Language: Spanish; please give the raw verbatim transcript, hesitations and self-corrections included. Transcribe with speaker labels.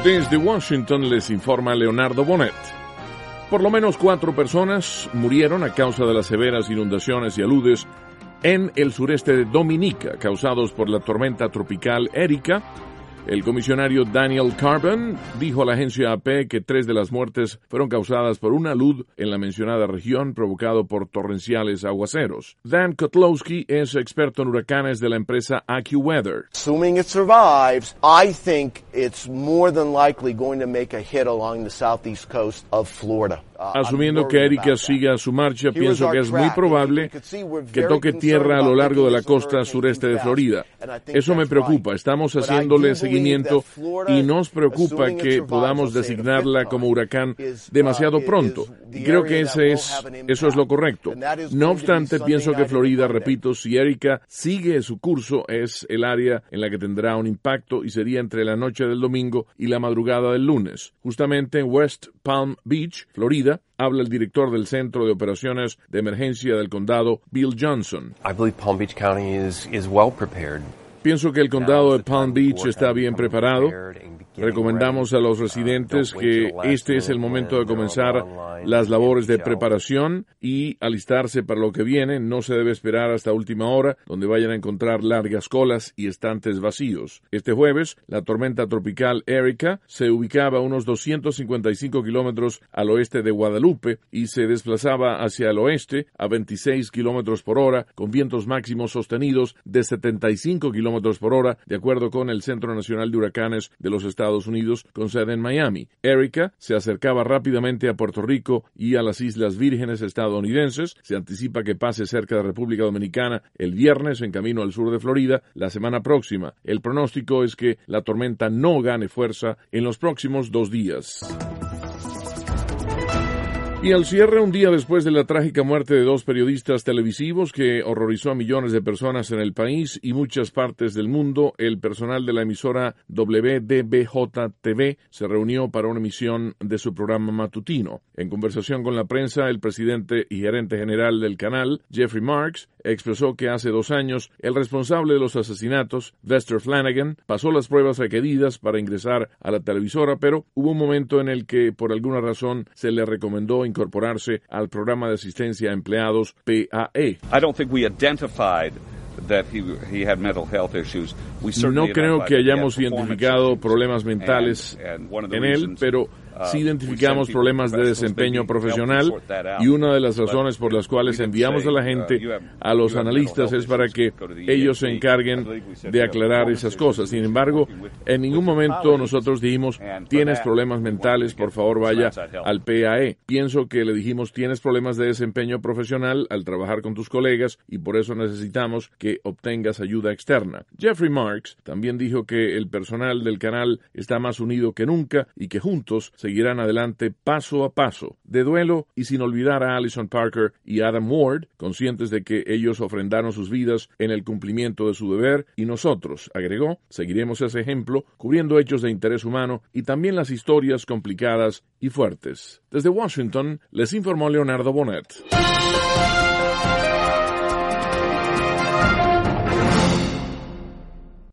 Speaker 1: Desde Washington les informa Leonardo Bonet. Por lo menos cuatro personas murieron a causa de las severas inundaciones y aludes en el sureste de Dominica, causados por la tormenta tropical Erika. El comisionario Daniel Carbon dijo a la agencia A P que tres de las muertes fueron causadas por un alud en la mencionada región provocado por torrenciales aguaceros. Dan Kotlowski es experto en huracanes de la empresa AccuWeather.
Speaker 2: Assuming it survives, I think it's more than likely going to make a hit along the southeast coast of Florida.
Speaker 1: Asumiendo que Erika siga su marcha, pienso que es muy probable que toque tierra a lo largo de la costa sureste de Florida. Eso me preocupa. Estamos haciéndole seguimiento y nos preocupa que podamos designarla como huracán demasiado pronto. Y creo que ese es, eso es lo correcto. No obstante, pienso que Florida, repito, si Erika sigue su curso, es el área en la que tendrá un impacto y sería entre la noche del domingo y la madrugada del lunes. Justamente en West Palm Beach, Florida, habla el director del Centro de Operaciones de Emergencia del Condado, Bill Johnson.
Speaker 3: I believe Palm Beach County is, is well prepared.
Speaker 1: Pienso que el condado de Palm Beach está bien preparado. Recomendamos a los residentes que este es el momento de comenzar las labores de preparación y alistarse para lo que viene. No se debe esperar hasta última hora, donde vayan a encontrar largas colas y estantes vacíos. Este jueves, la tormenta tropical Erika se ubicaba a unos doscientos cincuenta y cinco kilómetros al oeste de Guadalupe y se desplazaba hacia el oeste a veintiséis kilómetros por hora, con vientos máximos sostenidos de setenta y cinco kilómetros por hora, de acuerdo con el Centro Nacional de Huracanes de los Estados Unidos, con sede en Miami. Erika se acercaba rápidamente a Puerto Rico y a las Islas Vírgenes estadounidenses. Se anticipa que pase cerca de República Dominicana el viernes en camino al sur de Florida la semana próxima. El pronóstico es que la tormenta no gane fuerza en los próximos dos días. Y al cierre, un día después de la trágica muerte de dos periodistas televisivos que horrorizó a millones de personas en el país y muchas partes del mundo, el personal de la emisora W D B J T V se reunió para una emisión de su programa matutino. En conversación con la prensa, el presidente y gerente general del canal, Jeffrey Marks, expresó que hace dos años el responsable de los asesinatos, Lester Flanagan, pasó las pruebas requeridas para ingresar a la televisora, pero hubo un momento en el que, por alguna razón, se le recomendó incorporarse al programa de asistencia a empleados P A E.
Speaker 4: I don't think we identified that he, he had mental health issues. We
Speaker 1: no creo que hayamos identificado problemas mentales and, and en él, pero sí identificamos problemas de desempeño profesional y una de las razones por las cuales enviamos a la gente, a los analistas, es para que ellos se encarguen de aclarar esas cosas. Sin embargo, en ningún momento nosotros dijimos, tienes problemas mentales, por favor vaya al P A E. Pienso que le dijimos, tienes problemas de desempeño profesional al trabajar con tus colegas y por eso necesitamos que obtengas ayuda externa. Jeffrey Marks también dijo que el personal del canal está más unido que nunca y que juntos seguirán adelante paso a paso, de duelo y sin olvidar a Allison Parker y Adam Ward, conscientes de que ellos ofrendaron sus vidas en el cumplimiento de su deber, y nosotros, agregó, seguiremos ese ejemplo, cubriendo hechos de interés humano y también las historias complicadas y fuertes. Desde Washington, les informó Leonardo Bonet.